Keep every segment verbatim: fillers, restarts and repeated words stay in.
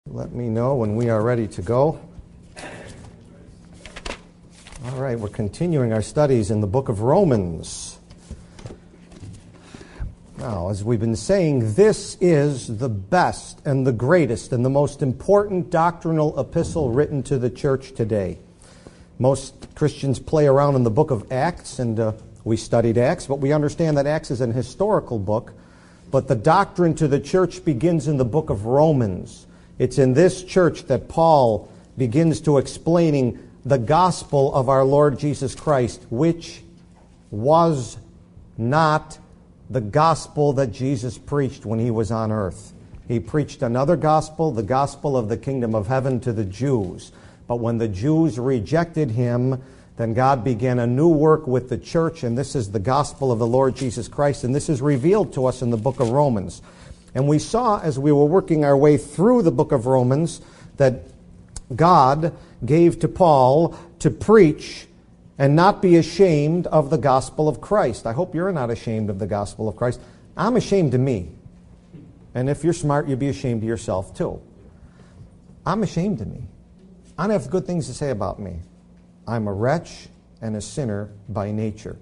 Let me know when we are ready to go. All right, we're continuing our studies in the book of Romans. Now, as we've been saying, this is the best and the greatest and the most important doctrinal epistle written to the church today. Most Christians play around in the book of Acts, and uh, we studied Acts, but we understand that Acts is an historical book. But the doctrine to the church begins in the book of Romans. It's in this church that Paul begins to explaining the gospel of our Lord Jesus Christ, which was not the gospel that Jesus preached when he was on earth. He preached another gospel, the gospel of the kingdom of heaven to the Jews. But when the Jews rejected him, then God began a new work with the church, and this is the gospel of the Lord Jesus Christ, and this is revealed to us in the book of Romans. And we saw, as we were working our way through the book of Romans, that God gave to Paul to preach and not be ashamed of the gospel of Christ. I hope you're not ashamed of the gospel of Christ. I'm ashamed of me. And if you're smart, you'll be ashamed of yourself too. I'm ashamed of me. I don't have good things to say about me. I'm a wretch and a sinner by nature.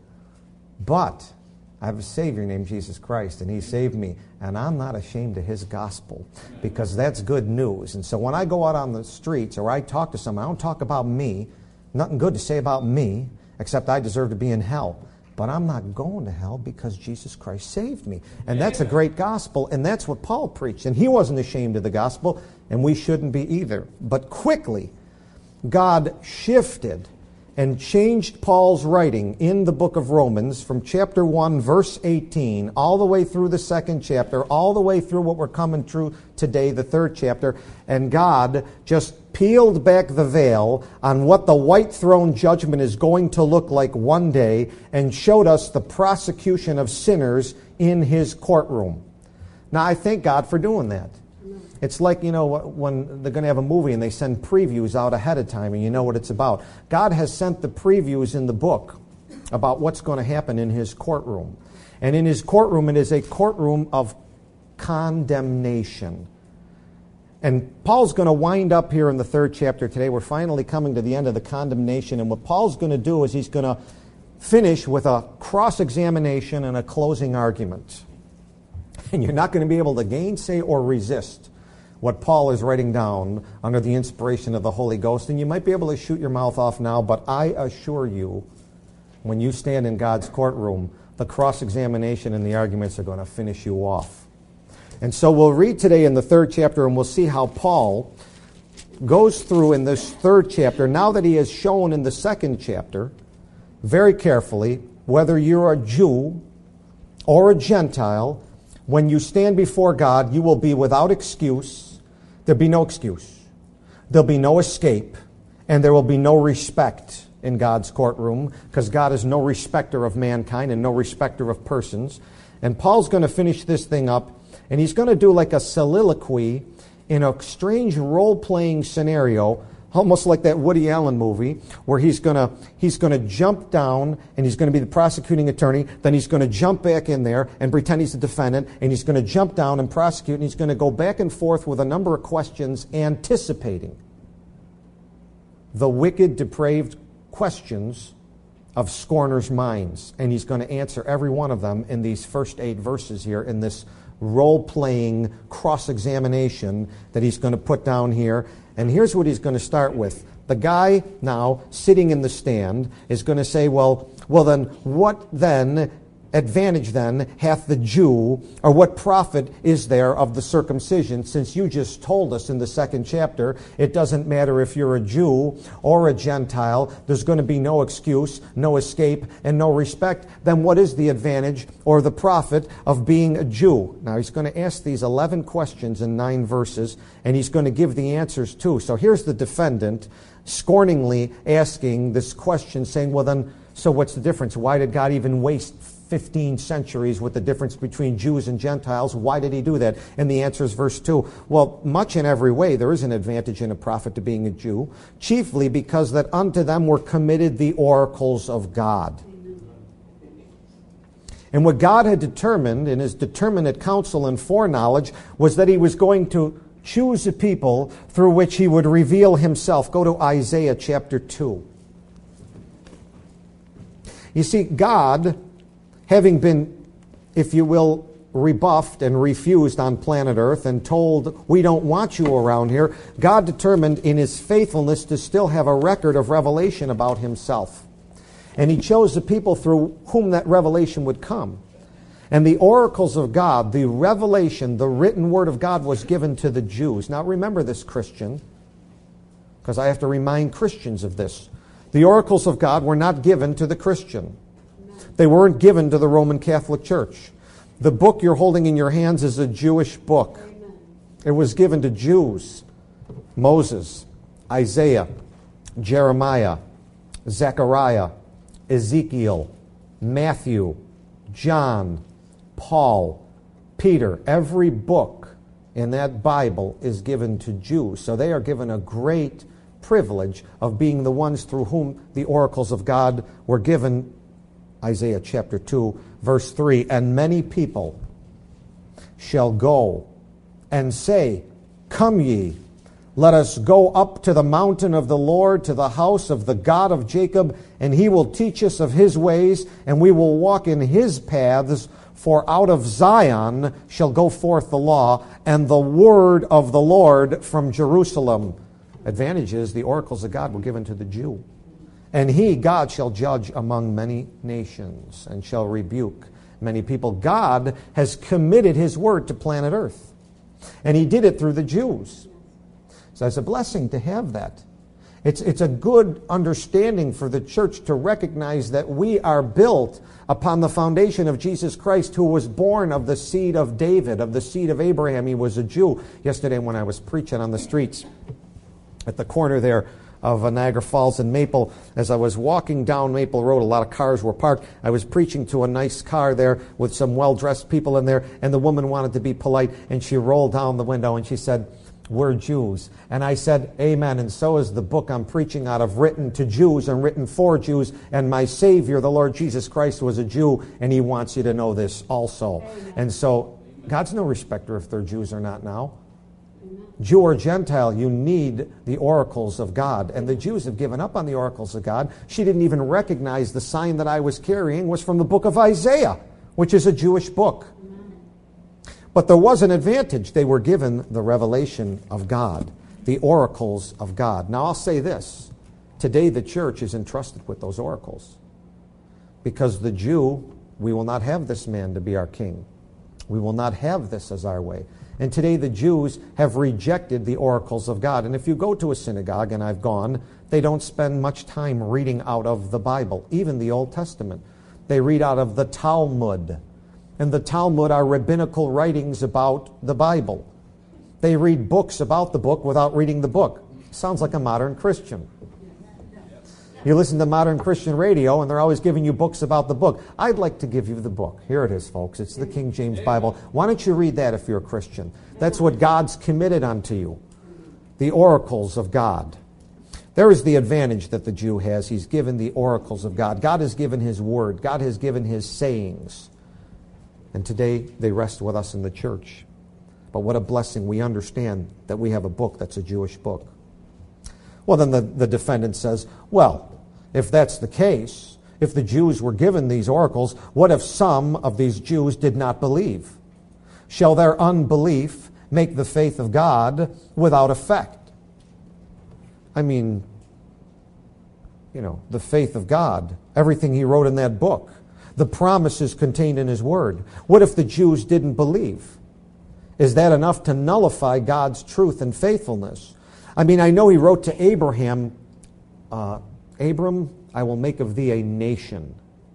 But I have a Savior named Jesus Christ, and He saved me. And I'm not ashamed of His gospel, because that's good news. And so when I go out on the streets or I talk to someone, I don't talk about me. Nothing good to say about me, except I deserve to be in hell. But I'm not going to hell because Jesus Christ saved me. And that's a great gospel, and that's what Paul preached. And he wasn't ashamed of the gospel, and we shouldn't be either. But quickly, God shifted and changed Paul's writing in the book of Romans from chapter one, verse eighteen, all the way through the second chapter, all the way through what we're coming through today, the third chapter. And God just peeled back the veil on what the white throne judgment is going to look like one day and showed us the prosecution of sinners in His courtroom. Now, I thank God for doing that. It's like, you know, when they're going to have a movie and they send previews out ahead of time and you know what it's about. God has sent the previews in the book about what's going to happen in His courtroom. And in His courtroom, it is a courtroom of condemnation. And Paul's going to wind up here in the third chapter today. We're finally coming to the end of the condemnation. And what Paul's going to do is he's going to finish with a cross-examination and a closing argument. And you're not going to be able to gainsay or resist what Paul is writing down under the inspiration of the Holy Ghost. And you might be able to shoot your mouth off now, but I assure you, when you stand in God's courtroom, the cross-examination and the arguments are going to finish you off. And so we'll read today in the third chapter, and we'll see how Paul goes through in this third chapter, now that he has shown in the second chapter, very carefully, whether you're a Jew or a Gentile, when you stand before God, you will be without excuse. There'll be no excuse. There'll be no escape. And there will be no respect in God's courtroom, because God is no respecter of mankind and no respecter of persons. And Paul's going to finish this thing up, and he's going to do like a soliloquy in a strange role-playing scenario, almost like that Woody Allen movie, where he's going to he's going to jump down and he's going to be the prosecuting attorney. Then he's going to jump back in there and pretend he's the defendant, and he's going to jump down and prosecute, and he's going to go back and forth with a number of questions, anticipating the wicked, depraved questions of scorners' minds. And he's going to answer every one of them in these first eight verses here in this role-playing cross-examination that he's going to put down here. And here's what he's going to start with. The guy now sitting in the stand is going to say, well, well then, what then, advantage then, hath the Jew, or what profit is there of the circumcision, since you just told us in the second chapter, it doesn't matter if you're a Jew or a Gentile, there's going to be no excuse, no escape, and no respect. Then what is the advantage or the profit of being a Jew? Now he's going to ask these eleven questions in nine verses, and he's going to give the answers too. So here's the defendant scorningly asking this question, saying, well then, so what's the difference? Why did God even waste fifteen centuries with the difference between Jews and Gentiles? Why did He do that? And the answer is verse two. Well, much in every way there is an advantage and a profit to being a Jew, chiefly because that unto them were committed the oracles of God. And what God had determined in His determinate counsel and foreknowledge was that He was going to choose a people through which he would reveal himself. Go to Isaiah chapter two. You see, God, having been, if you will, rebuffed and refused on planet Earth and told, we don't want you around here, God determined in his faithfulness to still have a record of revelation about himself. And he chose the people through whom that revelation would come. And the oracles of God, the revelation, the written word of God was given to the Jews. Now remember this, Christian, because I have to remind Christians of this. The oracles of God were not given to the Christian. They weren't given to the Roman Catholic Church. The book you're holding in your hands is a Jewish book. It was given to Jews. Moses, Isaiah, Jeremiah, Zechariah, Ezekiel, Matthew, John, Paul, Peter. Every book in that Bible is given to Jews. So they are given a great privilege of being the ones through whom the oracles of God were given. Isaiah chapter two, verse three, and many people shall go and say, come ye, let us go up to the mountain of the Lord, to the house of the God of Jacob, and he will teach us of his ways, and we will walk in his paths. For out of Zion shall go forth the law, and the word of the Lord from Jerusalem. Advantage is the oracles of God were given to the Jew. And he, God, shall judge among many nations and shall rebuke many people. God has committed his word to planet Earth. And he did it through the Jews. So it's a blessing to have that. It's, it's a good understanding for the church to recognize that we are built upon the foundation of Jesus Christ, who was born of the seed of David, of the seed of Abraham. He was a Jew. Yesterday when I was preaching on the streets at the corner there of Niagara Falls and Maple, as I was walking down Maple Road, a lot of cars were parked. I was preaching to a nice car there with some well-dressed people in there, and the woman wanted to be polite, and she rolled down the window and she said, we're Jews. And I said, amen, and so is the book I'm preaching out of, written to Jews and written for Jews, and my Savior, the Lord Jesus Christ, was a Jew, and he wants you to know this also. Amen. And so God's no respecter if they're Jews or not now. Jew or Gentile, you need the oracles of God. And the Jews have given up on the oracles of God. She didn't even recognize the sign that I was carrying was from the book of Isaiah, which is a Jewish book. But there was an advantage. They were given the revelation of God, the oracles of God. Now I'll say this. Today the church is entrusted with those oracles. Because the Jew, we will not have this man to be our king. We will not have this as our way. And today the Jews have rejected the oracles of God. And if you go to a synagogue, and I've gone, they don't spend much time reading out of the Bible, even the Old Testament. They read out of the Talmud. And the Talmud are rabbinical writings about the Bible. They read books about the book without reading the book. Sounds like a modern Christian. You listen to modern Christian radio, and they're always giving you books about the book. I'd like to give you the book. Here it is, folks. It's the King James Bible. Why don't you read that if you're a Christian? That's what God's committed unto you. The oracles of God. There is the advantage that the Jew has. He's given the oracles of God. God has given his word. God has given his sayings. And today they rest with us in the church. But what a blessing. We understand that we have a book that's a Jewish book. Well, then the, the defendant says, well, if that's the case, if the Jews were given these oracles, what if some of these Jews did not believe? Shall their unbelief make the faith of God without effect? I mean, you know, the faith of God, everything he wrote in that book, the promises contained in his word. What if the Jews didn't believe? Is that enough to nullify God's truth and faithfulness? I mean, I know he wrote to Abraham, uh, Abram, I will make of thee a nation.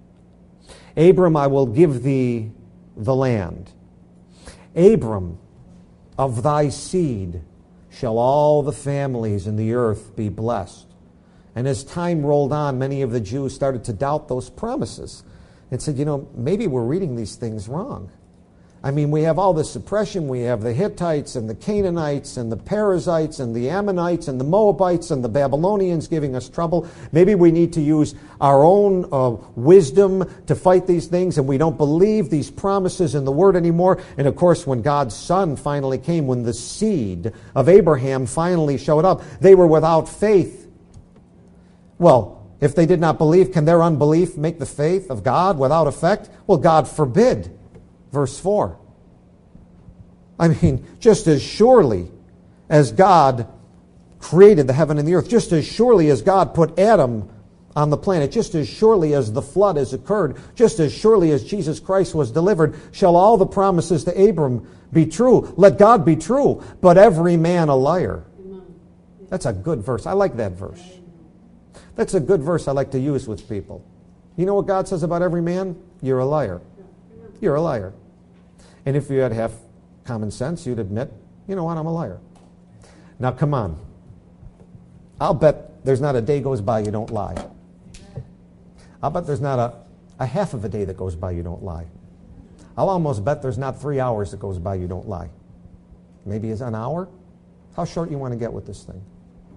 Abram, I will give thee the land. Abram, of thy seed shall all the families in the earth be blessed. And as time rolled on, many of the Jews started to doubt those promises and said, you know, maybe we're reading these things wrong. I mean, we have all this suppression. We have the Hittites and the Canaanites and the Perizzites and the Ammonites and the Moabites and the Babylonians giving us trouble. Maybe we need to use our own uh, wisdom to fight these things, and we don't believe these promises in the Word anymore. And of course, when God's Son finally came, when the seed of Abraham finally showed up, they were without faith. Well, if they did not believe, can their unbelief make the faith of God without effect? Well, God forbid. Verse four. I mean, just as surely as God created the heaven and the earth, just as surely as God put Adam on the planet, just as surely as the flood has occurred, just as surely as Jesus Christ was delivered, shall all the promises to Abram be true. Let God be true, but every man a liar. That's a good verse. I like that verse. That's a good verse I like to use with people. You know what God says about every man? You're a liar. You're a liar. And if you had half common sense, you'd admit, you know what, I'm a liar. Now, come on. I'll bet there's not a day goes by you don't lie. I'll bet there's not a, a half of a day that goes by you don't lie. I'll almost bet there's not three hours that goes by you don't lie. Maybe it's an hour? How short you want to get with this thing?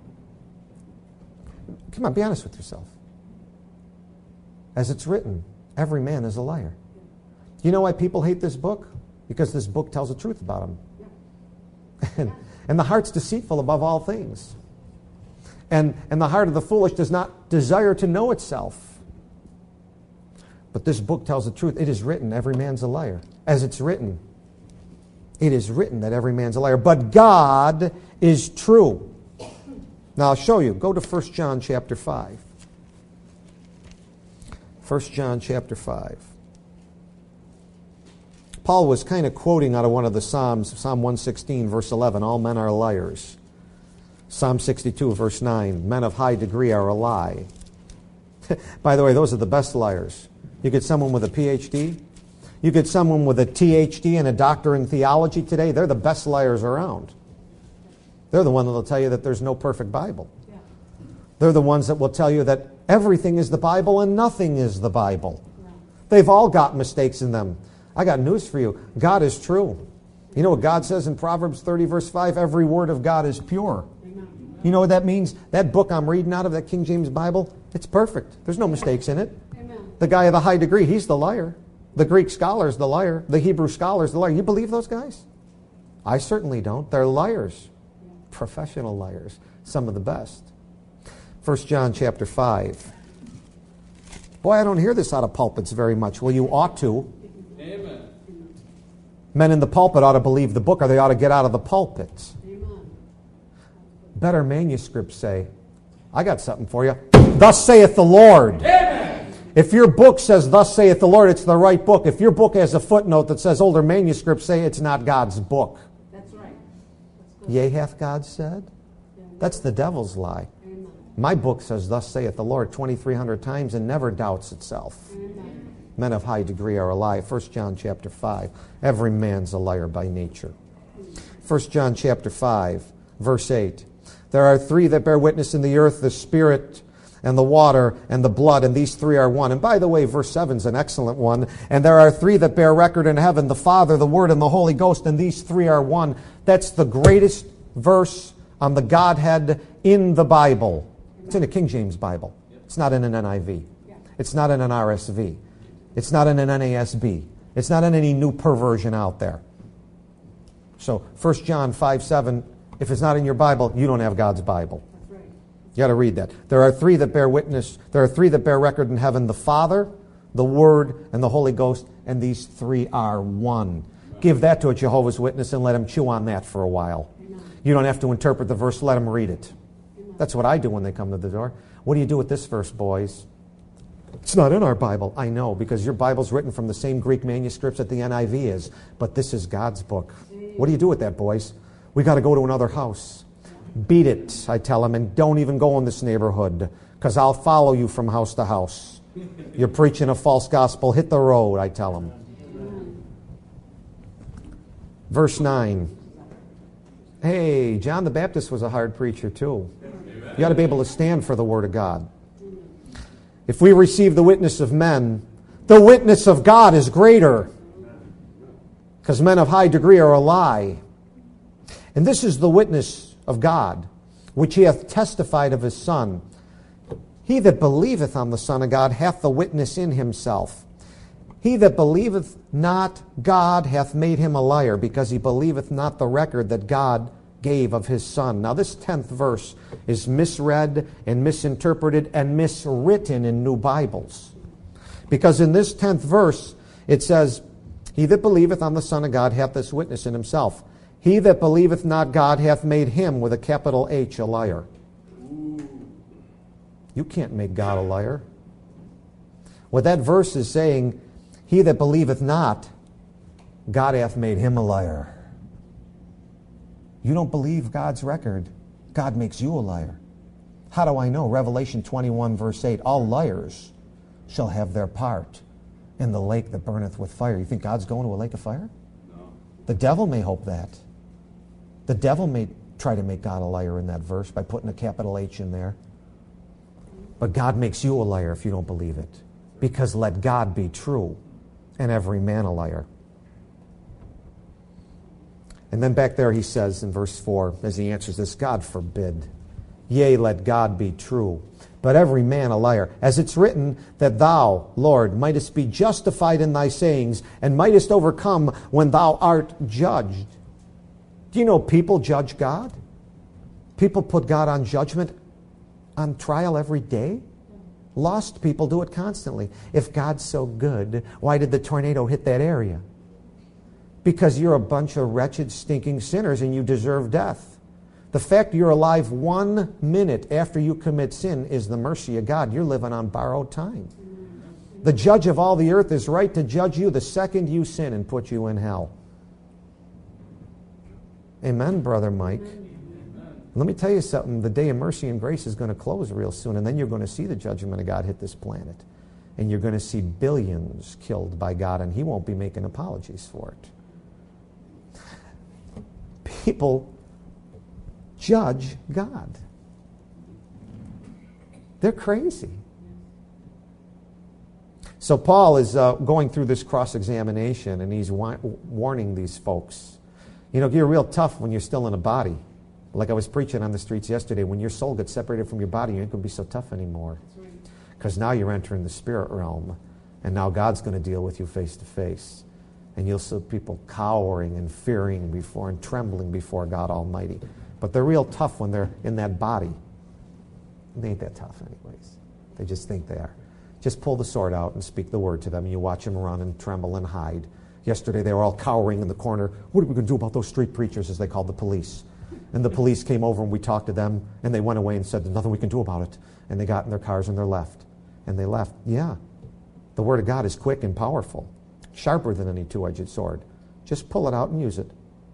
Come on, be honest with yourself. As it's written, every man is a liar. You know why people hate this book? Because this book tells the truth about them. And, and the heart's deceitful above all things. And, and the heart of the foolish does not desire to know itself. But this book tells the truth. It is written, every man's a liar. As it's written, it is written that every man's a liar. But God is true. Now I'll show you. Go to First John chapter five. First John chapter five. Paul was kind of quoting out of one of the Psalms, Psalm one sixteen, verse eleven, all men are liars. Psalm sixty-two, verse nine, men of high degree are a lie. By the way, those are the best liars. You get someone with a P H D, you get someone with a T H D and a doctor in theology today, they're the best liars around. They're the one that will tell you that there's no perfect Bible. Yeah. They're the ones that will tell you that everything is the Bible and nothing is the Bible. Yeah. They've all got mistakes in them. I got news for you. God is true. You know what God says in Proverbs thirty, verse five? Every word of God is pure. Amen. You know what that means? That book I'm reading out of, that King James Bible, it's perfect. There's no mistakes in it. Amen. The guy of the high degree, he's the liar. The Greek scholar's the liar. The Hebrew scholar's the liar. You believe those guys? I certainly don't. They're liars. Professional liars. Some of the best. First John chapter five. Boy, I don't hear this out of pulpits very much. Well, you ought to. Amen. Men in the pulpit ought to believe the book, or they ought to get out of the pulpit. Amen. Better manuscripts say, I got something for you. Thus saith the Lord. Amen. If your book says, thus saith the Lord, it's the right book. If your book has a footnote that says older manuscripts say it's not God's book. That's right. That's Yea, hath God said? That's the devil's lie. Amen. My book says, thus saith the Lord, twenty-three hundred times and never doubts itself. Amen. Men of high degree are a liar. First John chapter five. Every man's a liar by nature. First John chapter five, verse eight. There are three that bear witness in the earth, the Spirit and the water and the blood, and these three are one. And by the way, verse seven is an excellent one. And there are three that bear record in heaven, the Father, the Word, and the Holy Ghost, and these three are one. That's the greatest verse on the Godhead in the Bible. It's in a King James Bible. It's not in an N I V. It's not in an R S V. It's not in an N A S B. It's not in any new perversion out there. So First John five seven, if it's not in your Bible, you don't have God's Bible. That's right. You got to read that. There are three that bear witness. There are three that bear record in heaven, the Father, the Word, and the Holy Ghost, and these three are one. Right. Give that to a Jehovah's Witness and let him chew on that for a while. Amen. You don't have to interpret the verse, let them read it. Amen. That's what I do when they come to the door. What do you do with this verse, boys? It's not in our Bible. I know, because your Bible's written from the same Greek manuscripts that the N I V is. But this is God's book. What do you do with that, boys? We got to go to another house. Beat it, I tell them, and don't even go in this neighborhood, because I'll follow you from house to house. You're preaching a false gospel. Hit the road, I tell them. Verse nine. Hey, John the Baptist was a hard preacher too. You got to be able to stand for the Word of God. If we receive the witness of men, the witness of God is greater. because men of high degree are a lie. And this is the witness of God, which he hath testified of his Son. He that believeth on the Son of God hath the witness in himself. He that believeth not God hath made him a liar, because he believeth not the record that God gave of his Son. Now this tenth verse is misread and misinterpreted and miswritten in new Bibles. Because in this tenth verse it says, he that believeth on the Son of God hath this witness in himself. He that believeth not God hath made him, with a capital H, a liar. You can't make God a liar. What that verse is saying, he that believeth not, God hath made him a liar. You don't believe God's record, God makes you a liar. How do I know? Revelation twenty-one, verse eight, all liars shall have their part in the lake that burneth with fire. You think God's going to a lake of fire? No. The devil may hope that. The devil may try to make God a liar in that verse by putting a capital H in there. But God makes you a liar if you don't believe it. Because let God be true and every man a liar. And then back there he says in verse four, as he answers this, God forbid. Yea, let God be true, but every man a liar. As it's written, that thou, Lord, mightest be justified in thy sayings, and mightest overcome when thou art judged. Do you know people judge God? People put God on judgment, on trial every day. Lost people do it constantly. If God's so good, why did the tornado hit that area? Because you're a bunch of wretched, stinking sinners and you deserve death. The fact you're alive one minute after you commit sin is the mercy of God. You're living on borrowed time. The judge of all the earth is right to judge you the second you sin and put you in hell. Amen, Brother Mike. Let me tell you something. The day of mercy and grace is going to close real soon, and then you're going to see the judgment of God hit this planet. And you're going to see billions killed by God, and he won't be making apologies for it. People judge God. They're crazy. So Paul is uh, going through this cross-examination, and he's wa- warning these folks. You know, you're real tough when you're still in a body. Like I was preaching on the streets yesterday, when your soul gets separated from your body, you ain't going to be so tough anymore. Because now you're entering the spirit realm, and now God's going to deal with you face to face. And you'll see people cowering and fearing before and trembling before God Almighty. But they're real tough when they're in that body. They ain't that tough anyways. They just think they are. Just pull the sword out and speak the word to them, and you watch them run and tremble and hide. Yesterday they were all cowering in the corner. What are we going to do about those street preachers, as they called the police? And the police came over and we talked to them, and they went away and said, there's nothing we can do about it. And they got in their cars and they left. And they left. Yeah. The word of God is quick and powerful, sharper than any two-edged sword. Just pull it out and use it.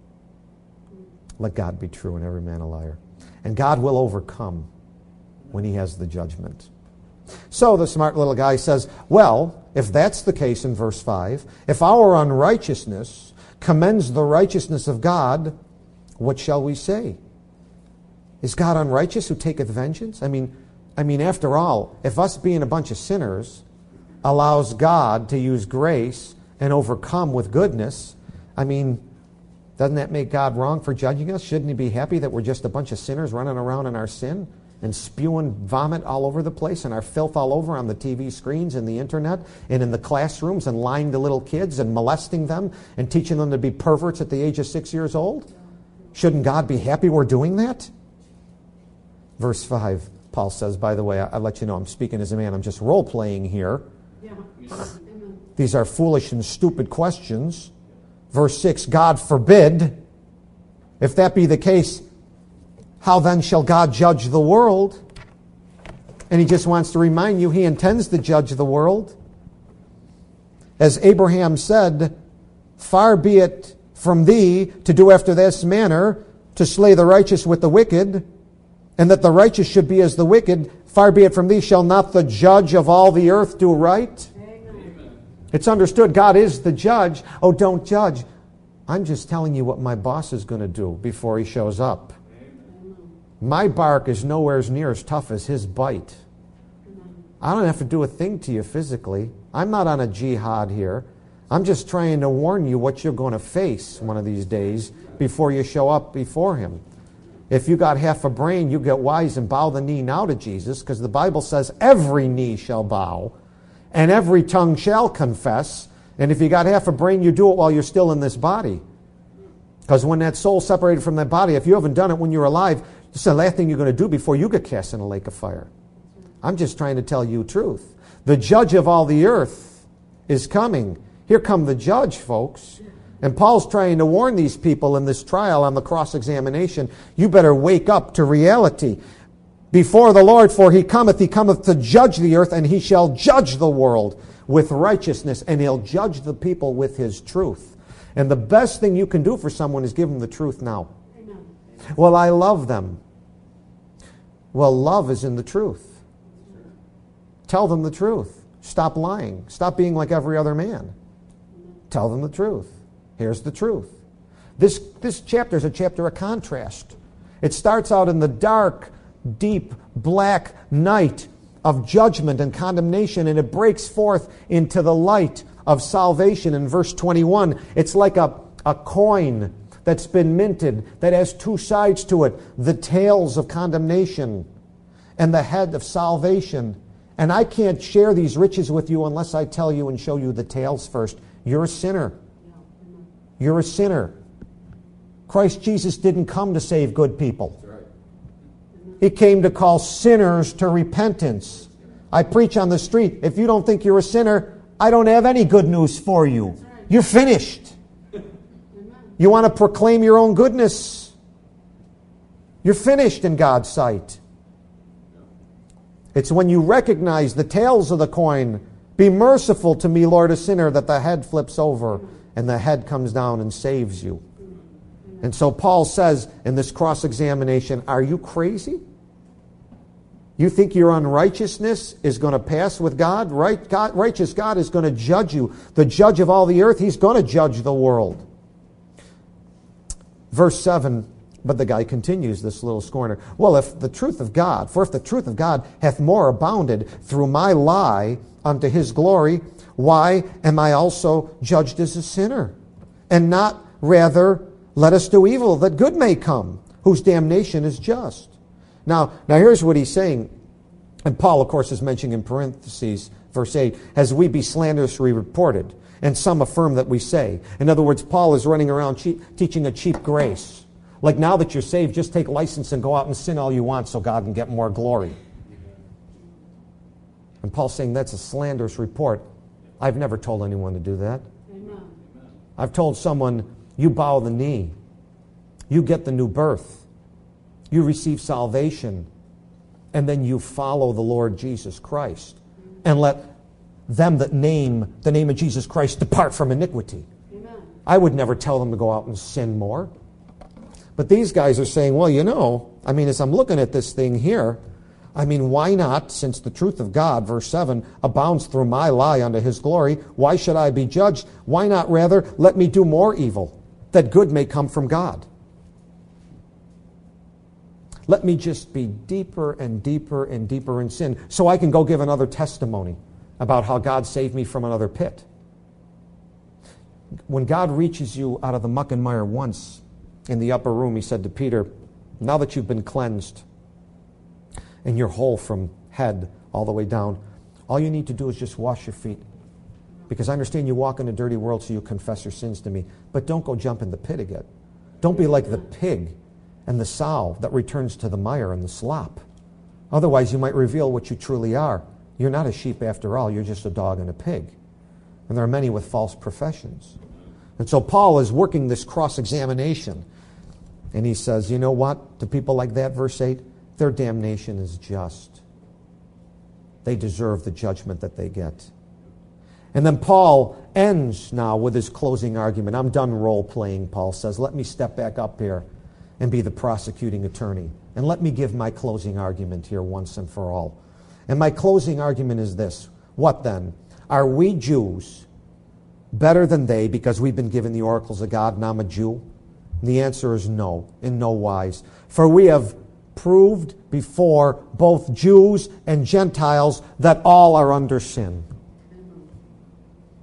Let God be true and every man a liar. And God will overcome when he has the judgment. So the smart little guy says, well, if that's the case in verse five, if our unrighteousness commends the righteousness of God, what shall we say? Is God unrighteous who taketh vengeance? I mean, I mean, after all, if us being a bunch of sinners allows God to use grace and overcome with goodness, I mean, doesn't that make God wrong for judging us? Shouldn't he be happy that we're just a bunch of sinners running around in our sin and spewing vomit all over the place and our filth all over on the T V screens and the internet and in the classrooms and lying to little kids and molesting them and teaching them to be perverts at the age of six years old? Shouldn't God be happy we're doing that? Verse five, Paul says, by the way, I, I let you know I'm speaking as a man. I'm just role-playing here. Yeah. These are foolish and stupid questions. Verse six, God forbid. If that be the case, how then shall God judge the world? And he just wants to remind you he intends to judge the world. As Abraham said, far be it from thee to do after this manner, to slay the righteous with the wicked, and that the righteous should be as the wicked. Far be it from thee, shall not the judge of all the earth do right? Amen. It's understood God is the judge. Oh, don't judge. I'm just telling you what my boss is going to do before he shows up. Amen. My bark is nowhere near as tough as his bite. Amen. I don't have to do a thing to you physically. I'm not on a jihad here. I'm just trying to warn you what you're going to face one of these days before you show up before Him. If you got half a brain, you get wise and bow the knee now to Jesus, because the Bible says every knee shall bow and every tongue shall confess. And if you got half a brain, you do it while you're still in this body. Because when that soul's separated from that body, if you haven't done it when you're alive, it's the last thing you're going to do before you get cast in a lake of fire. I'm just trying to tell you truth. The judge of all the earth is coming. Here come the judge, folks. And Paul's trying to warn these people in this trial on the cross-examination, you better wake up to reality. Before the Lord, for He cometh, He cometh to judge the earth, and He shall judge the world with righteousness, and He'll judge the people with His truth. And the best thing you can do for someone is give them the truth now. Amen. Well, I love them. Well, love is in the truth. Tell them the truth. Stop lying. Stop being like every other man. Tell them the truth. Here's the truth. This, this chapter is a chapter of contrast. It starts out in the dark, deep, black night of judgment and condemnation, and it breaks forth into the light of salvation in verse twenty-one. It's like a, a coin that's been minted that has two sides to it, the tails of condemnation and the head of salvation. And I can't share these riches with you unless I tell you and show you the tails first. You're a sinner. You're a sinner. Christ Jesus didn't come to save good people. He came to call sinners to repentance. I preach on the street. If you don't think you're a sinner, I don't have any good news for you. You're finished. You want to proclaim your own goodness. You're finished in God's sight. It's when you recognize the tails of the coin, be merciful to me, Lord, a sinner, that the head flips over and the head comes down and saves you. And so Paul says in this cross-examination, are you crazy? You think your unrighteousness is going to pass with God? Right? God, righteous God is going to judge you. The judge of all the earth, He's going to judge the world. Verse seven, but the guy continues, this little scorner. Well, if the truth of God, for if the truth of God hath more abounded through my lie unto His glory, why am I also judged as a sinner? And not rather let us do evil, that good may come, whose damnation is just. Now, now here's what he's saying. And Paul, of course, is mentioning in parentheses, verse eight, as we be slanderously reported, and some affirm that we say. In other words, Paul is running around cheap, teaching a cheap grace. Like, now that you're saved, just take license and go out and sin all you want so God can get more glory. And Paul's saying that's a slanderous report. I've never told anyone to do that. Amen. I've told someone, you bow the knee. You get the new birth. You receive salvation. And then you follow the Lord Jesus Christ. And let them that name the name of Jesus Christ depart from iniquity. Amen. I would never tell them to go out and sin more. But these guys are saying, well, you know, I mean, as I'm looking at this thing here, I mean, why not, since the truth of God, verse seven, abounds through my lie unto His glory, why should I be judged? Why not rather let me do more evil, that good may come from God? Let me just be deeper and deeper and deeper in sin so I can go give another testimony about how God saved me from another pit. When God reaches you out of the muck and mire once in the upper room, He said to Peter, now that you've been cleansed and you're whole from head all the way down, all you need to do is just wash your feet. Because I understand you walk in a dirty world, so you confess your sins to me. But don't go jump in the pit again. Don't be like the pig and the sow that returns to the mire and the slop. Otherwise, you might reveal what you truly are. You're not a sheep after all. You're just a dog and a pig. And there are many with false professions. And so Paul is working this cross-examination. And he says, you know what? To people like that, verse eight, their damnation is just. They deserve the judgment that they get. And then Paul ends now with his closing argument. I'm done role-playing, Paul says. Let me step back up here and be the prosecuting attorney. And let me give my closing argument here once and for all. And my closing argument is this. What then? Are we Jews better than they because we've been given the oracles of God and I'm a Jew? And the answer is no, in no wise. For we have proved before both Jews and Gentiles that all are under sin.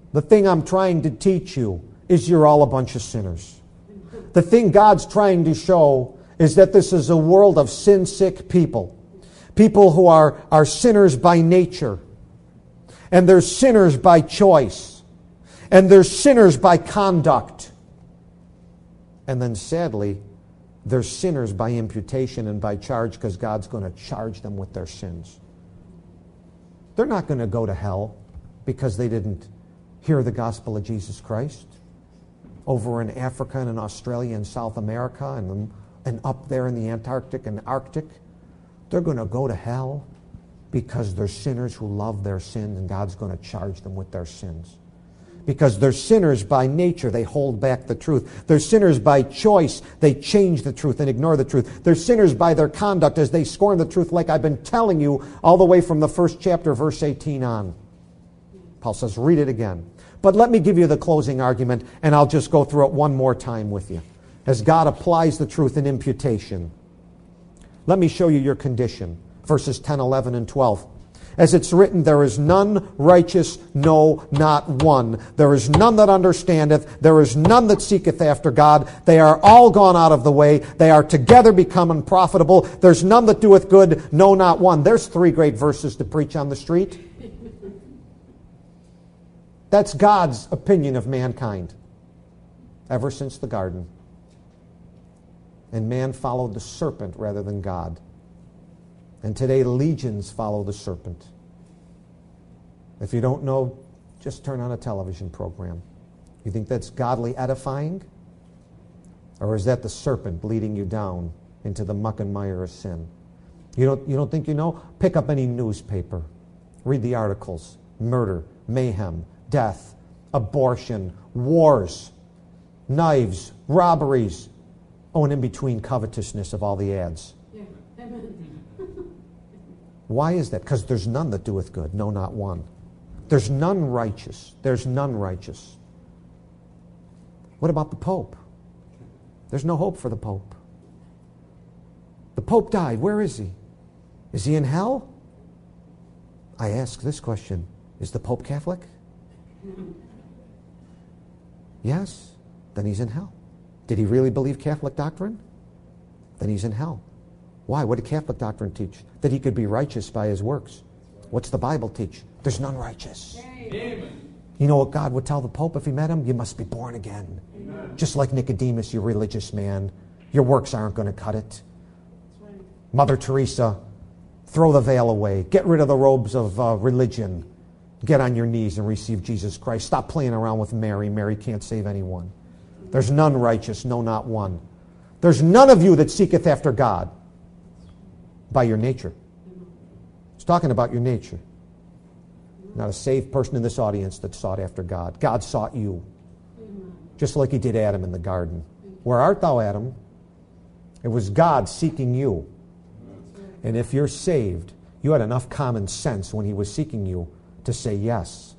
The thing I'm trying to teach you is you're all a bunch of sinners. The thing God's trying to show is that this is a world of sin-sick people. People who are, are sinners by nature. And they're sinners by choice. And they're sinners by conduct. And then sadly, they're sinners by imputation and by charge, because God's going to charge them with their sins. They're not going to go to hell because they didn't hear the gospel of Jesus Christ. Over in Africa and in Australia and South America and, and up there in the Antarctic and Arctic, they're going to go to hell because they're sinners who love their sins, and God's going to charge them with their sins. Because they're sinners by nature, they hold back the truth. They're sinners by choice, they change the truth and ignore the truth. They're sinners by their conduct as they scorn the truth, like I've been telling you all the way from the first chapter, verse eighteen on. Paul says, read it again. But let me give you the closing argument, and I'll just go through it one more time with you. As God applies the truth in imputation. Let me show you your condition. Verses ten, eleven, and twelve. As it's written, there is none righteous, no, not one. There is none that understandeth. There is none that seeketh after God. They are all gone out of the way. They are together become unprofitable. There's none that doeth good, no, not one. There's three great verses to preach on the street. That's God's opinion of mankind ever since the garden. And man followed the serpent rather than God. And today legions follow the serpent. If you don't know, just turn on a television program. You think that's godly edifying? Or is that the serpent leading you down into the muck and mire of sin? You don't, you don't think you know? Pick up any newspaper. Read the articles. Murder, mayhem, death, abortion, wars, knives, robberies. Oh, and in between, covetousness of all the ads. Yeah. Amen. Why is that? Because there's none that doeth good, no, not one. There's none righteous. There's none righteous. What about the Pope? There's no hope for the Pope. The Pope died. Where is he? Is he in hell? I ask this question. Is the Pope Catholic? Yes. Then he's in hell. Did he really believe Catholic doctrine? Then he's in hell. Why? What did Catholic doctrine teach? That he could be righteous by his works. What's the Bible teach? There's none righteous. Amen. You know what God would tell the Pope if he met him? You must be born again. Amen. Just like Nicodemus, you religious man. Your works aren't going to cut it. That's right. Mother Teresa, throw the veil away. Get rid of the robes of uh, religion. Get on your knees and receive Jesus Christ. Stop playing around with Mary. Mary can't save anyone. There's none righteous, no, not one. There's none of you that seeketh after God by your nature. It's talking about your nature. Not a saved person in this audience that sought after God. God sought you. Just like he did Adam in the garden. Where art thou, Adam? It was God seeking you. And if you're saved, you had enough common sense when he was seeking you to say yes.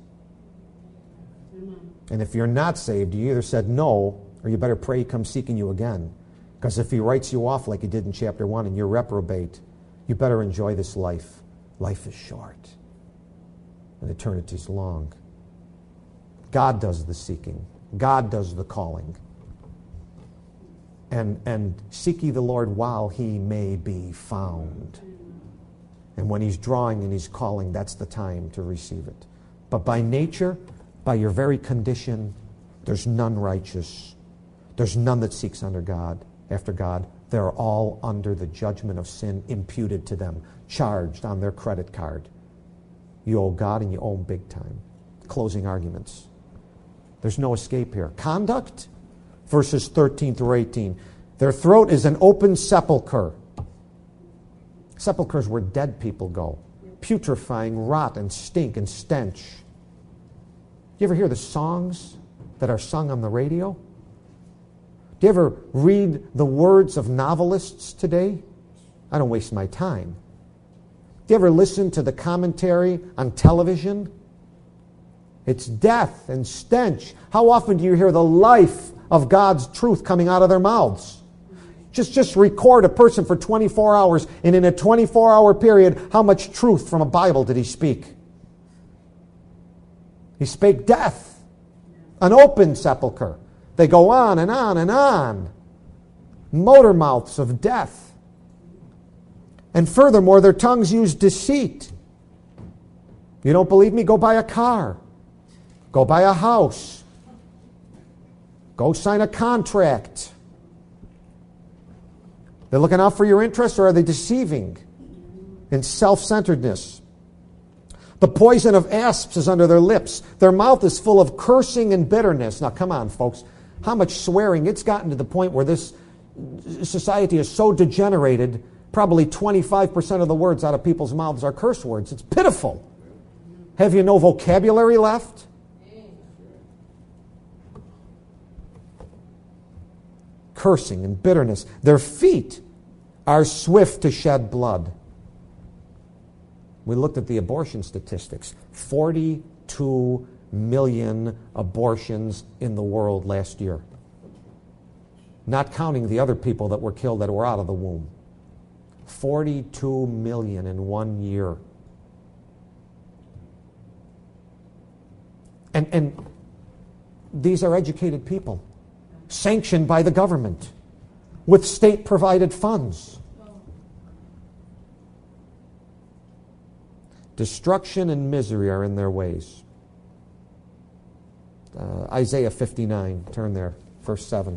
And if you're not saved, you either said no, or you better pray he comes seeking you again. Because if he writes you off like he did in chapter one and you're reprobate, you better enjoy this life. Life is short. And eternity's long. God does the seeking. God does the calling. And, and seek ye the Lord while he may be found. And when he's drawing and he's calling, that's the time to receive it. But by nature, by your very condition, there's none righteous. There's none that seeks under God, after God. They're all under the judgment of sin imputed to them, charged on their credit card. You owe God and you owe him big time. Closing arguments. There's no escape here. Conduct, verses thirteen through eighteen. Their throat is an open sepulcher. Sepulchers where dead people go, putrefying rot and stink and stench. You ever hear the songs that are sung on the radio? Do you ever read the words of novelists today? I don't waste my time. Do you ever listen to the commentary on television? It's death and stench. How often do you hear the life of God's truth coming out of their mouths? Just, just record a person for twenty-four hours, and in a twenty-four hour period, how much truth from a Bible did he speak? He spake death. an open sepulcher. They go on and on and on. Motor mouths of death. And furthermore, their tongues use deceit. You don't believe me? Go buy a car. Go buy a house. Go sign a contract. They're looking out for your interests, or are they deceiving in self-centeredness? The poison of asps is under their lips. Their mouth is full of cursing and bitterness. Now, come on, folks. How much swearing? It's gotten to the point where this society is so degenerated, probably twenty-five percent of the words out of people's mouths are curse words. It's pitiful. Have you no vocabulary left? Cursing and bitterness. Their feet are swift to shed blood. We looked at the abortion statistics. forty-two million abortions in the world last year. Not counting the other people that were killed that were out of the womb. forty-two million in one year. And, and these are educated people, sanctioned by the government, with state-provided funds. Destruction and misery are in their ways. Uh, Isaiah fifty-nine, turn there, verse seven.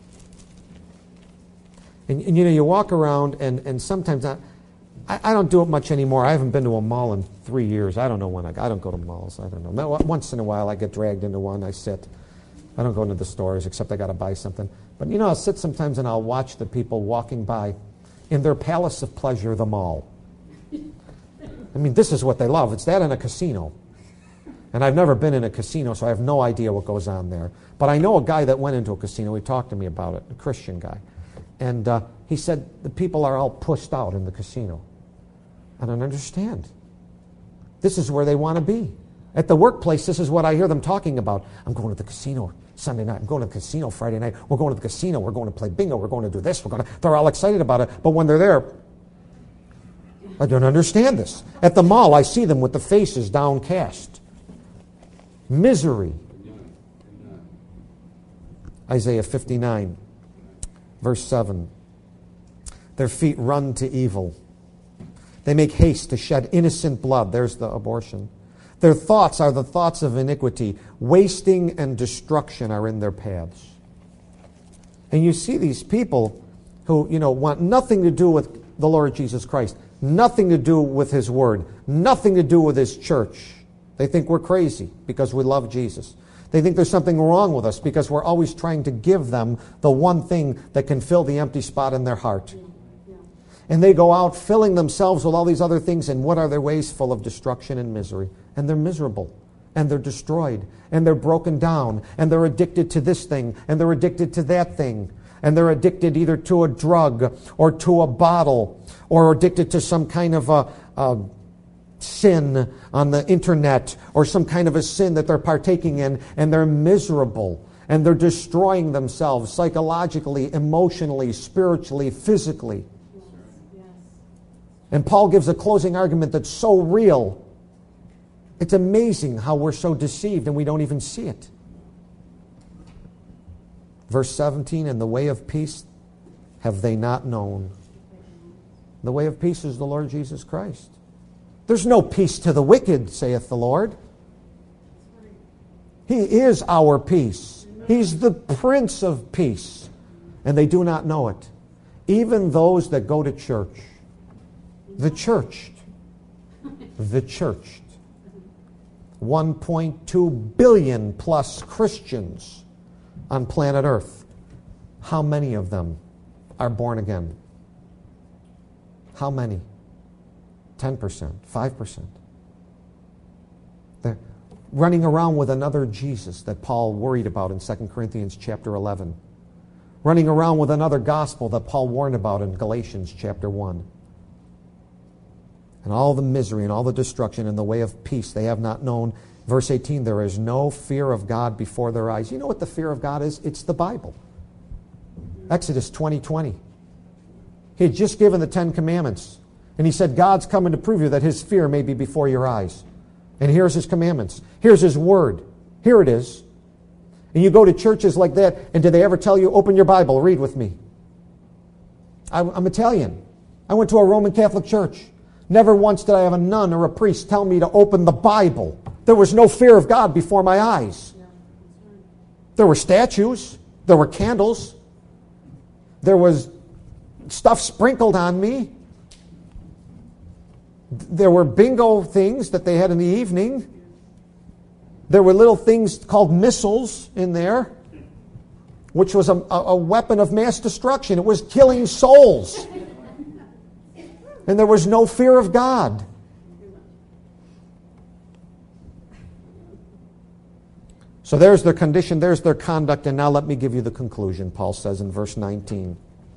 And, and you know, you walk around, and, and sometimes I, I don't do it much anymore. I haven't been to a mall in three years. I don't know when I, I don't go to malls. I don't know. Once in a while I get dragged into one. I sit. I don't go into the stores except I got to buy something. But you know, I'll sit sometimes and I'll watch the people walking by in their palace of pleasure, the mall. I mean, this is what they love. It's that and a casino. And I've never been in a casino, so I have no idea what goes on there. But I know a guy that went into a casino. He talked to me about it, a Christian guy. And uh, he said the people are all pushed out in the casino. I don't understand. This is where they want to be. At the workplace, this is what I hear them talking about. I'm going to the casino Sunday night. I'm going to the casino Friday night. We're going to the casino. We're going to play bingo. We're going to do this. We're going to. They're all excited about it. But when they're there, I don't understand this. At the mall, I see them with the faces downcast. Misery. Isaiah fifty-nine, verse seven. Their feet run to evil. They make haste to shed innocent blood. There's the abortion. Their thoughts are the thoughts of iniquity. Wasting and destruction are in their paths. And you see these people who, you know, want nothing to do with the Lord Jesus Christ, nothing to do with His Word, nothing to do with His church. They think we're crazy because we love Jesus. They think there's something wrong with us because we're always trying to give them the one thing that can fill the empty spot in their heart. And they go out filling themselves with all these other things, and what are their ways? Full of destruction and misery. And they're miserable. And they're destroyed. And they're broken down. And they're addicted to this thing. And they're addicted to that thing. And they're addicted either to a drug or to a bottle, or addicted to some kind of a, a sin on the internet, or some kind of a sin that they're partaking in, and they're miserable. And they're destroying themselves psychologically, emotionally, spiritually, physically. And Paul gives a closing argument that's so real. It's amazing how we're so deceived and we don't even see it. Verse seventeen, and the way of peace have they not known. The way of peace is the Lord Jesus Christ. There's no peace to the wicked, saith the Lord. He is our peace. He's the Prince of Peace. And they do not know it. Even those that go to church. The churched. The churched. one point two billion plus Christians on planet Earth. How many of them are born again? How many? ten percent, five percent. They're running around with another Jesus that Paul worried about in Second Corinthians chapter eleven. Running around with another gospel that Paul warned about in Galatians chapter one. And all the misery and all the destruction in the way of peace they have not known. Verse eighteen, there is no fear of God before their eyes. You know what the fear of God is? It's the Bible. Exodus twenty twenty. He had just given the Ten Commandments. And he said, God's coming to prove you that His fear may be before your eyes. And here's His commandments. Here's His word. Here it is. And you go to churches like that, and do they ever tell you, open your Bible, read with me? I'm, I'm Italian. I went to a Roman Catholic church. Never once did I have a nun or a priest tell me to open the Bible. There was no fear of God before my eyes. There were statues. There were candles. There was stuff sprinkled on me. There were bingo things that they had in the evening. There were little things called missiles in there, which was a, a weapon of mass destruction. It was killing souls. And there was no fear of God. So there's their condition, there's their conduct, and now let me give you the conclusion, Paul says in verse nineteen.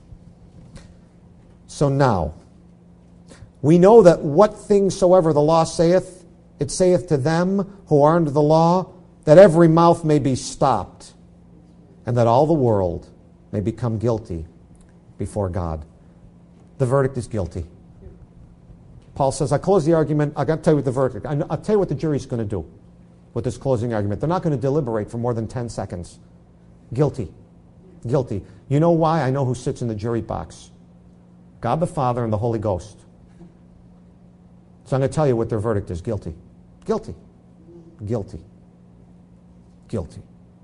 So now, we know that what things soever the law saith, it saith to them who are under the law, that every mouth may be stopped, and that all the world may become guilty before God. The verdict is guilty. Paul says, I close the argument, I've got to tell you what the verdict, I'll tell you what the jury's going to do with this closing argument. They're not going to deliberate for more than ten seconds. Guilty. Guilty. You know why? I know who sits in the jury box. God the Father and the Holy Ghost. So I'm going to tell you what their verdict is. Guilty. Guilty. Guilty. Guilty.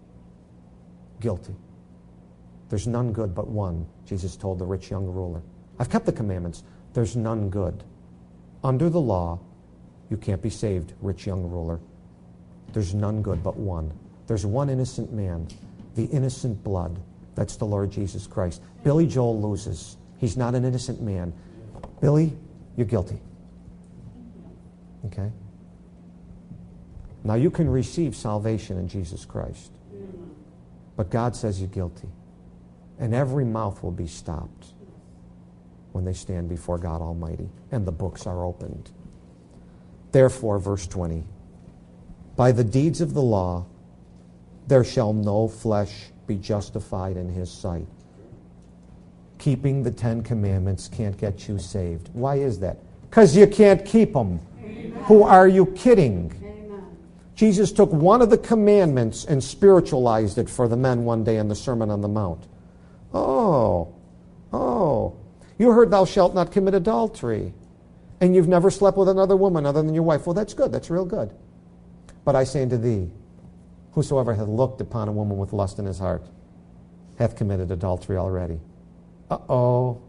Guilty. There's none good but one, Jesus told the rich young ruler. I've kept the commandments. There's none good. Under the law, you can't be saved, rich young ruler. There's none good but one. There's one innocent man, the innocent blood. That's the Lord Jesus Christ. Billy Joel loses. He's not an innocent man. Billy, you're guilty. Okay? Now you can receive salvation in Jesus Christ. But God says you're guilty. And every mouth will be stopped when they stand before God Almighty. And the books are opened. Therefore, verse twenty, by the deeds of the law, there shall no flesh be justified in his sight. Keeping the Ten Commandments can't get you saved. Why is that? Because you can't keep them. Amen. Who are you kidding? Amen. Jesus took one of the commandments and spiritualized it for the men one day in the Sermon on the Mount. Oh, oh, you heard thou shalt not commit adultery, and you've never slept with another woman other than your wife. Well, that's good. That's real good. But I say unto thee, whosoever hath looked upon a woman with lust in his heart hath committed adultery already. Uh-oh.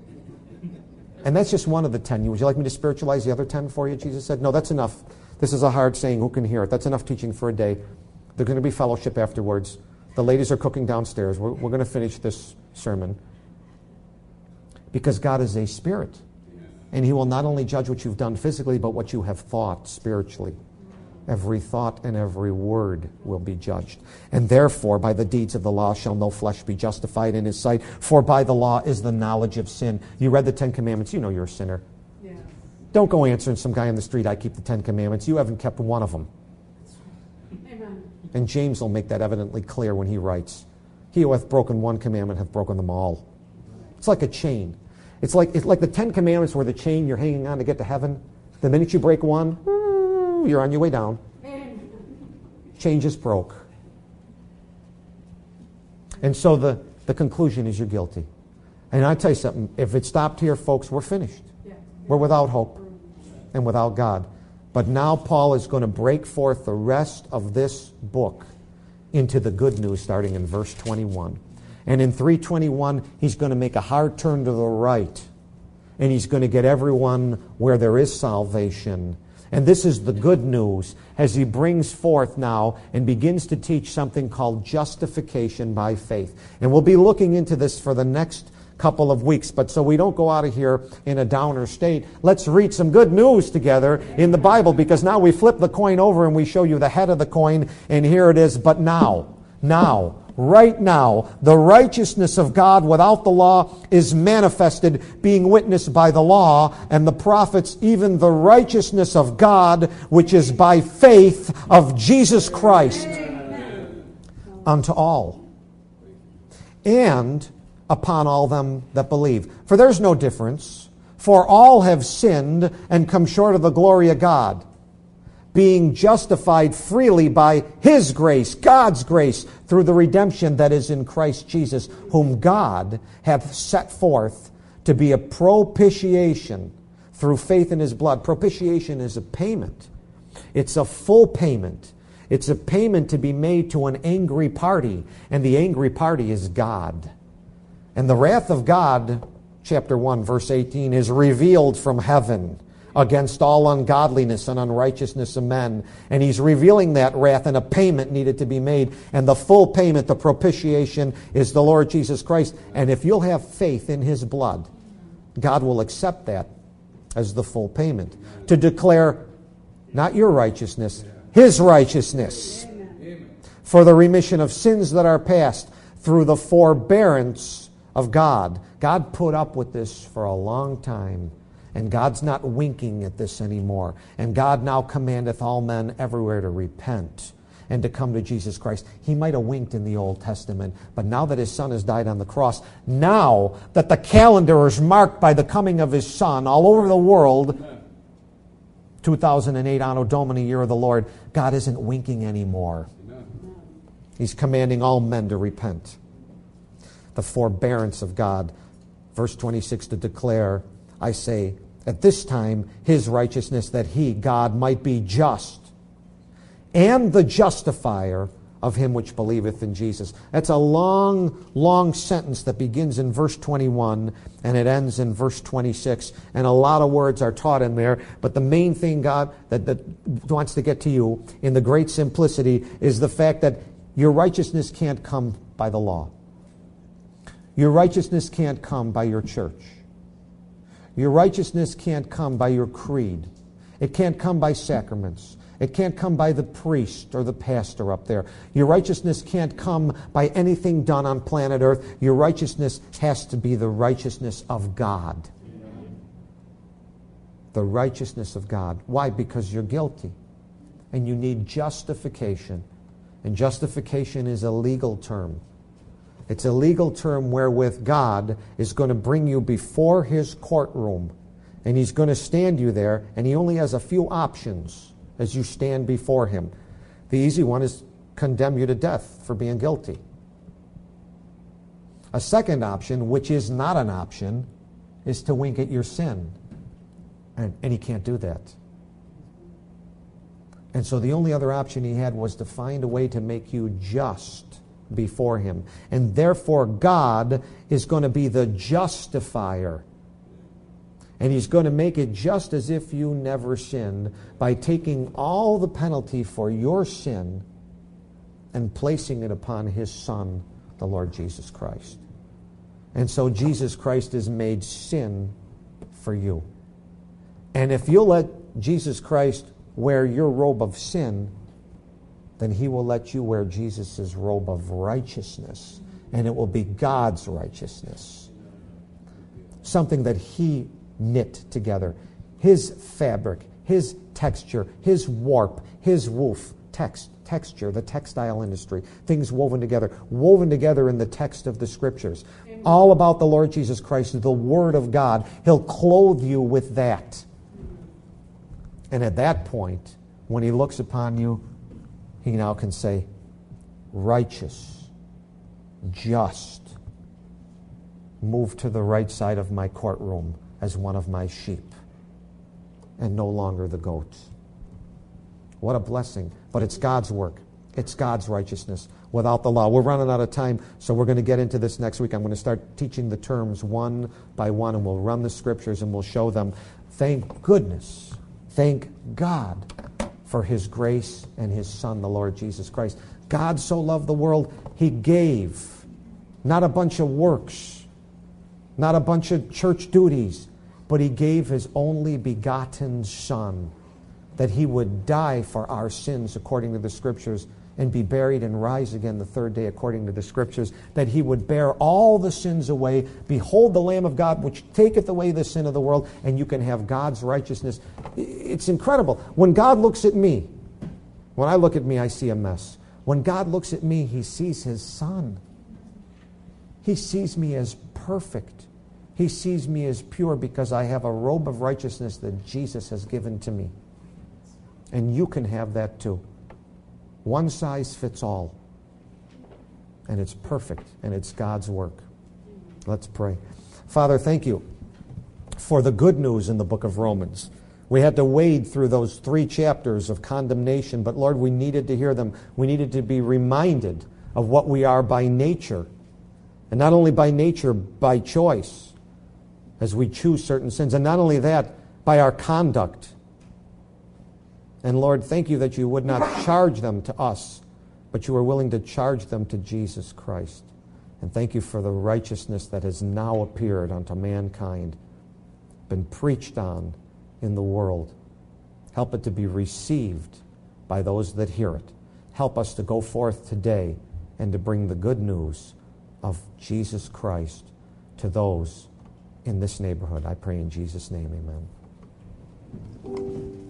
And that's just one of the ten. Would you like me to spiritualize the other ten for you? Jesus said, no, that's enough. This is a hard saying. Who can hear it? That's enough teaching for a day. There's going to be fellowship afterwards. The ladies are cooking downstairs. We're, we're going to finish this sermon. Because God is a spirit. And he will not only judge what you've done physically, but what you have thought spiritually. Every thought and every word will be judged. And therefore, by the deeds of the law shall no flesh be justified in his sight. For by the law is the knowledge of sin. You read the Ten Commandments. You know you're a sinner. Yeah. Don't go answering some guy on the street, I keep the Ten Commandments. You haven't kept one of them. Amen. And James will make that evidently clear when he writes, he who hath broken one commandment hath broken them all. It's like a chain. It's like, it's like the Ten Commandments were the chain you're hanging on to get to heaven. The minute you break one, you're on your way down. Chain just broke. And so the, the conclusion is you're guilty. And I tell you something, if it stopped here, folks, we're finished. We're without hope and without God. But now Paul is going to break forth the rest of this book into the good news starting in verse twenty-one. And in three twenty-one, he's going to make a hard turn to the right. And he's going to get everyone where there is salvation. And this is the good news as he brings forth now and begins to teach something called justification by faith. And we'll be looking into this for the next couple of weeks. But so we don't go out of here in a downer state, let's read some good news together in the Bible, because now we flip the coin over and we show you the head of the coin, and here it is. But now, now, right now, the righteousness of God without the law is manifested, being witnessed by the law and the prophets, even the righteousness of God, which is by faith of Jesus Christ, unto all, and upon all them that believe. For there's no difference, for all have sinned and come short of the glory of God, being justified freely by His grace, God's grace, through the redemption that is in Christ Jesus, whom God hath set forth to be a propitiation through faith in His blood. Propitiation is a payment. It's a full payment. It's a payment to be made to an angry party, and the angry party is God. And the wrath of God, chapter one, verse eighteen, is revealed from heaven against all ungodliness and unrighteousness of men. And He's revealing that wrath, and a payment needed to be made. And the full payment, the propitiation, is the Lord Jesus Christ. And if you'll have faith in His blood, God will accept that as the full payment, to declare not your righteousness, His righteousness, Amen. For the remission of sins that are past through the forbearance of God. God put up with this for a long time, and God's not winking at this anymore. And God now commandeth all men everywhere to repent and to come to Jesus Christ. He might have winked in the Old Testament, but now that His Son has died on the cross, now that the calendar is marked by the coming of His Son all over the world, two thousand eight, Anno Domini, year of the Lord, God isn't winking anymore. He's commanding all men to repent. The forbearance of God. Verse twenty-six, to declare, I say, at this time, His righteousness, that He, God, might be just, and the justifier of him which believeth in Jesus. That's a long, long sentence that begins in verse twenty-one and it ends in verse twenty-six. And a lot of words are taught in there. But the main thing God that, that wants to get to you in the great simplicity is the fact that your righteousness can't come by the law. Your righteousness can't come by your church. Your righteousness can't come by your creed. It can't come by sacraments. It can't come by the priest or the pastor up there. Your righteousness can't come by anything done on planet Earth. Your righteousness has to be the righteousness of God. The righteousness of God. Why? Because you're guilty. And you need justification. And justification is a legal term. It's a legal term wherewith God is going to bring you before His courtroom. And He's going to stand you there, and He only has a few options as you stand before Him. The easy one is condemn you to death for being guilty. A second option, which is not an option, is to wink at your sin. And, and He can't do that. And so the only other option He had was to find a way to make you just before Him. And therefore God is going to be the justifier. And He's going to make it just as if you never sinned by taking all the penalty for your sin and placing it upon His Son, the Lord Jesus Christ. And so Jesus Christ is made sin for you. And if you'll let Jesus Christ wear your robe of sin, then He will let you wear Jesus' robe of righteousness. And it will be God's righteousness. Something that He knit together. His fabric, His texture, His warp, His woof, text, texture, the textile industry, things woven together, woven together in the text of the Scriptures. Amen. All about the Lord Jesus Christ, the Word of God. He'll clothe you with that. And at that point, when He looks upon you, He now can say, righteous, just, move to the right side of my courtroom as one of my sheep, and no longer the goat. What a blessing. But it's God's work. It's God's righteousness without the law. We're running out of time, so we're going to get into this next week. I'm going to start teaching the terms one by one, and we'll run the Scriptures and we'll show them. Thank goodness, thank God for His grace and His Son, the Lord Jesus Christ. God so loved the world, He gave. Not a bunch of works, not a bunch of church duties, but He gave His only begotten Son, that He would die for our sins according to the Scriptures, and be buried and rise again the third day according to the Scriptures, that He would bear all the sins away. Behold the Lamb of God, which taketh away the sin of the world, and you can have God's righteousness. It's incredible. When God looks at me, when I look at me, I see a mess. When God looks at me, He sees His Son. He sees me as perfect. He sees me as pure because I have a robe of righteousness that Jesus has given to me. And you can have that too. One size fits all. And it's perfect, and it's God's work. Let's pray. Father, thank you for the good news in the book of Romans. We had to wade through those three chapters of condemnation, but Lord, we needed to hear them. We needed to be reminded of what we are by nature. And not only by nature, by choice, as we choose certain sins. And not only that, by our conduct. And Lord, thank you that you would not charge them to us, but you are willing to charge them to Jesus Christ. And thank you for the righteousness that has now appeared unto mankind, been preached on in the world. Help it to be received by those that hear it. Help us to go forth today and to bring the good news of Jesus Christ to those in this neighborhood. I pray in Jesus' name, amen.